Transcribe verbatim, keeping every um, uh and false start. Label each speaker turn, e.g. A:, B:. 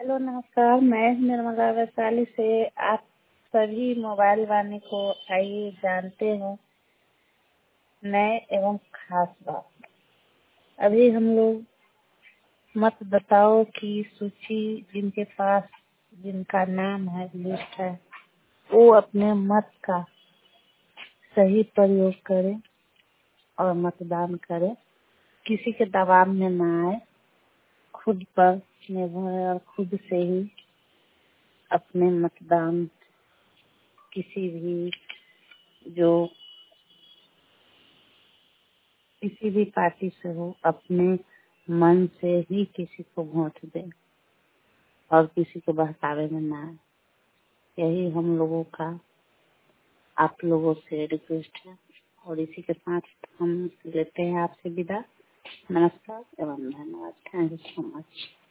A: Hello नमस्कार, मैं निर्मला वैशाली से। आप सभी मोबाइल वाले को आइए जानते हैं नए एवं खास बात। अभी हम लोग मतदाताओं की सूची जिनके पास जिनका नाम है लिस्ट है, वो अपने मत का सही प्रयोग करें और मतदान करें। किसी के दबाव में ना आए, खुद पर निर्भर और खुद से ही अपने मतदान किसी भी जो किसी भी पार्टी से हो, अपने मन से ही किसी को वोट दें और किसी को बहकावे में ना आए। यही हम लोगों का आप लोगों से रिक्वेस्ट है और इसी के साथ हम लेते हैं आपसे विदा। नमस्कार एवं धन्यवाद। Thank you so much.